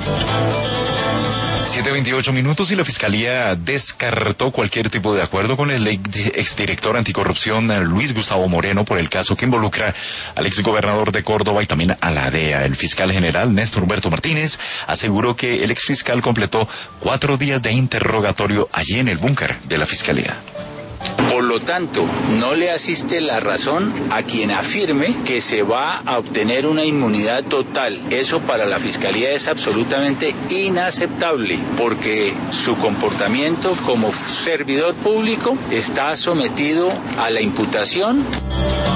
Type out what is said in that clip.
7:28 y la Fiscalía descartó cualquier tipo de acuerdo con el exdirector anticorrupción Luis Gustavo Moreno por el caso que involucra al exgobernador de Córdoba y también a la DEA. El fiscal general Néstor Humberto Martínez aseguró que el exfiscal completó 4 días de interrogatorio allí en el búnker de la Fiscalía. Por lo tanto, no le asiste la razón a quien afirme que se va a obtener una inmunidad total. Eso para la Fiscalía es absolutamente inaceptable, porque su comportamiento como servidor público está sometido a la imputación.